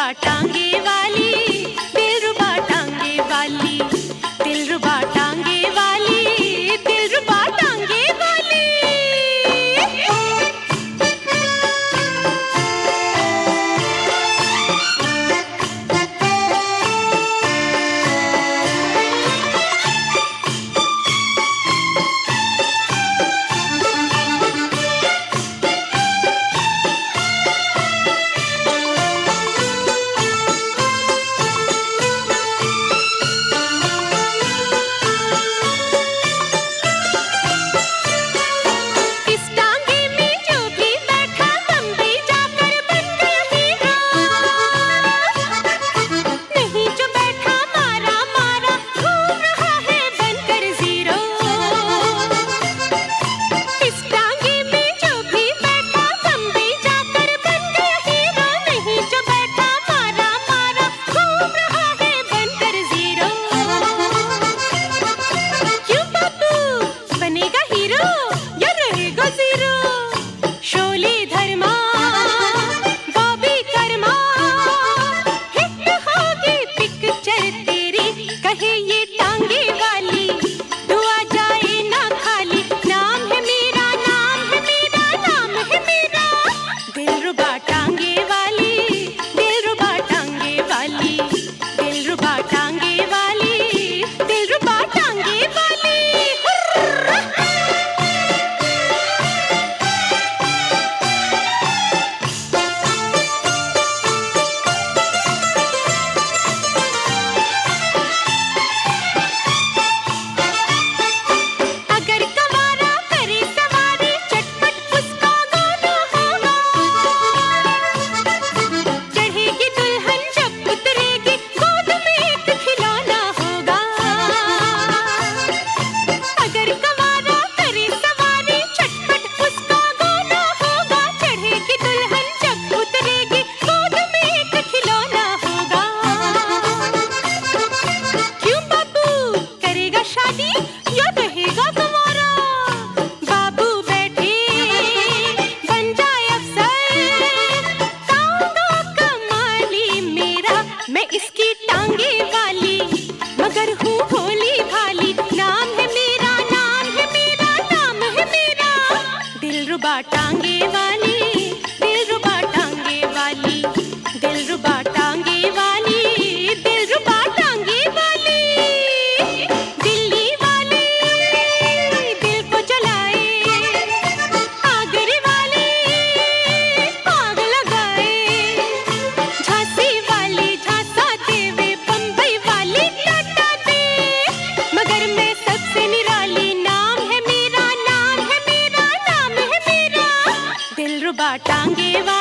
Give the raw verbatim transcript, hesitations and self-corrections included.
टांगे वाली, दिलरुबा टांगे वाली, दिलरुबा टांगे वाली, दिलरुबा टांगे वाली। इसकी टांगे वाली मगर हूँ भोली भाली, नाम है मेरा, नाम है मेरा, नाम है मेरा। दिलरुबा टांगे वाली, दिलरुबा टांगे वाली, दिलरुबा टांगे वाली, दिलरुबा टांगे वाली। दिल्ली वाले दिल को जलाए, आगरे वाले आग लगाए, झांसी वाली झांसा देवे, बम्बई वाली टाटा दे, मगर मैं सबसे निराली, नाम है मेरा, नाम है मेरा, नाम है मेरा। दिलरुबा टांगे वाली।